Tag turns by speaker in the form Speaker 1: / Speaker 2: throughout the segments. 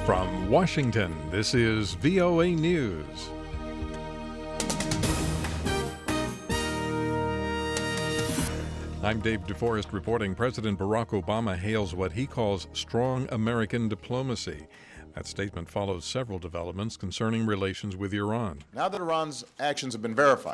Speaker 1: From Washington, this is VOA News. I'm Dave DeForest reporting President Barack Obama hails what he calls strong American diplomacy. That statement follows several developments concerning relations with Iran.
Speaker 2: Now that Iran's actions have been verified,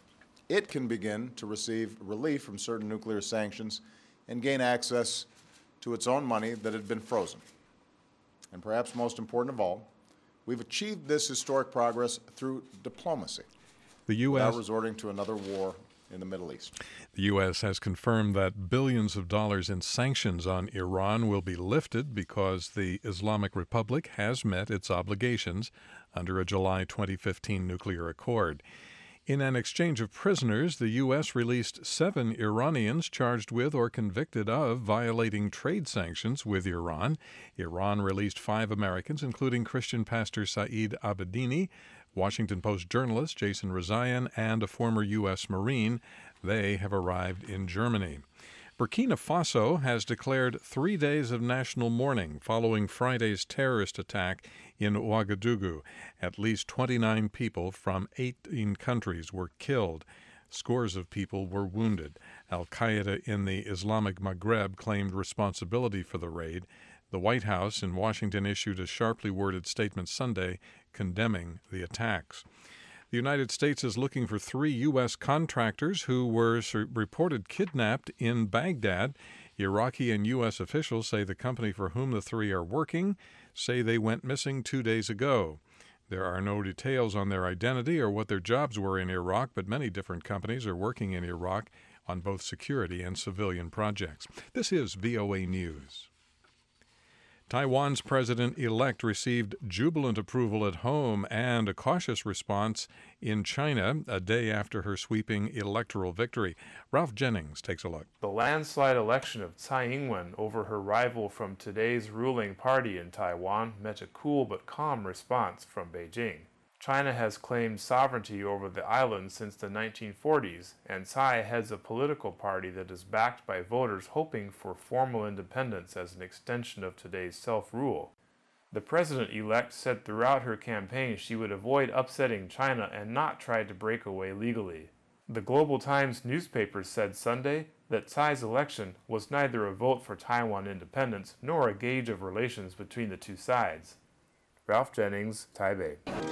Speaker 2: it can begin to receive relief from certain nuclear sanctions and gain access to its own money that had been frozen. And perhaps most important of all, we've achieved this historic progress through diplomacy, without resorting to another war in the Middle East.
Speaker 1: The U.S. has confirmed that billions of dollars in sanctions on Iran will be lifted because the Islamic Republic has met its obligations under a July 2015 nuclear accord. In an exchange of prisoners, the U.S. released 7 Iranians charged with or convicted of violating trade sanctions with Iran. Iran released 5 Americans, including Christian pastor Saeed Abedini, Washington Post journalist Jason Rezaian, and a former U.S. Marine. They have arrived in Germany. Burkina Faso has declared 3 days of national mourning following Friday's terrorist attack in Ouagadougou. At least 29 people from 18 countries were killed. Scores of people were wounded. Al-Qaeda in the Islamic Maghreb claimed responsibility for the raid. The White House in Washington issued a sharply worded statement Sunday condemning the attacks. The United States is looking for 3 U.S. contractors who were reported kidnapped in Baghdad. Iraqi and U.S. officials say the company for whom the 3 are working say they went missing 2 days ago. There are no details on their identity or what their jobs were in Iraq, but many different companies are working in Iraq on both security and civilian projects. This is VOA News. Taiwan's president-elect received jubilant approval at home and a cautious response in China a day after her sweeping electoral victory. Ralph Jennings takes a look.
Speaker 3: The landslide election of Tsai Ing-wen over her rival from today's ruling party in Taiwan met a cool but calm response from Beijing. China has claimed sovereignty over the island since the 1940s, and Tsai heads a political party that is backed by voters hoping for formal independence as an extension of today's self-rule. The president-elect said throughout her campaign she would avoid upsetting China and not try to break away legally. The Global Times newspaper said Sunday that Tsai's election was neither a vote for Taiwan independence nor a gauge of relations between the two sides. Ralph Jennings, Taipei.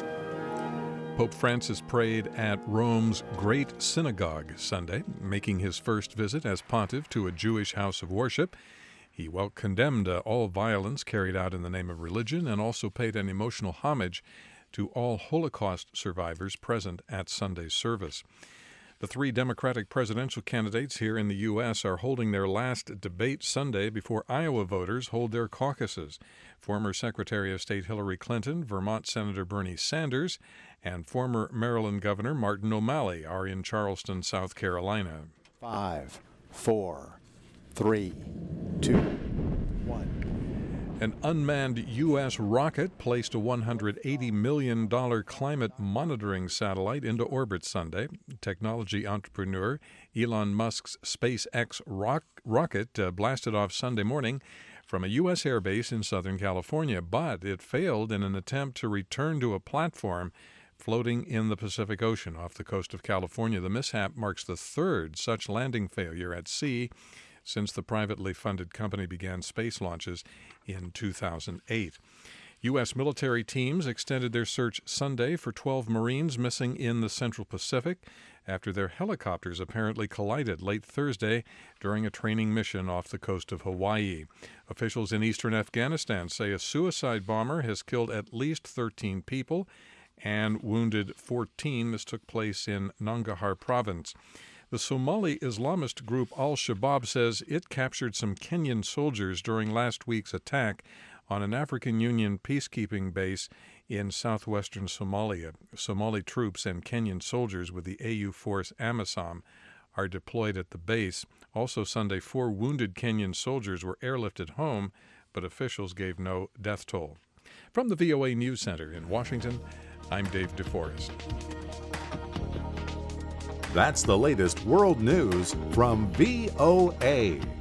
Speaker 1: Pope Francis prayed at Rome's Great Synagogue Sunday, making his first visit as pontiff to a Jewish house of worship. He condemned all violence carried out in the name of religion and also paid an emotional homage to all Holocaust survivors present at Sunday's service. The 3 Democratic presidential candidates here in the U.S. are holding their last debate Sunday before Iowa voters hold their caucuses. Former Secretary of State Hillary Clinton, Vermont Senator Bernie Sanders, and former Maryland Governor Martin O'Malley are in Charleston, South Carolina.
Speaker 4: 5, 4, 3, 2, 1.
Speaker 1: An unmanned U.S. rocket placed a $180 million climate monitoring satellite into orbit Sunday. Technology entrepreneur Elon Musk's SpaceX rocket blasted off Sunday morning from a U.S. airbase in Southern California, but it failed in an attempt to return to a platform floating in the Pacific Ocean off the coast of California. The mishap marks the 3rd such landing failure at sea since the privately funded company began space launches in 2008. U.S. military teams extended their search Sunday for 12 Marines missing in the Central Pacific after their helicopters apparently collided late Thursday during a training mission off the coast of Hawaii. Officials in eastern Afghanistan say a suicide bomber has killed at least 13 people and wounded 14. This took place in Nangarhar province. The Somali Islamist group Al-Shabaab says it captured some Kenyan soldiers during last week's attack on an African Union peacekeeping base in southwestern Somalia. Somali troops and Kenyan soldiers with the AU force AMISOM are deployed at the base. Also Sunday, 4 wounded Kenyan soldiers were airlifted home, but officials gave no death toll. From the VOA News Center in Washington, I'm Dave DeForest.
Speaker 5: That's the latest world news from VOA.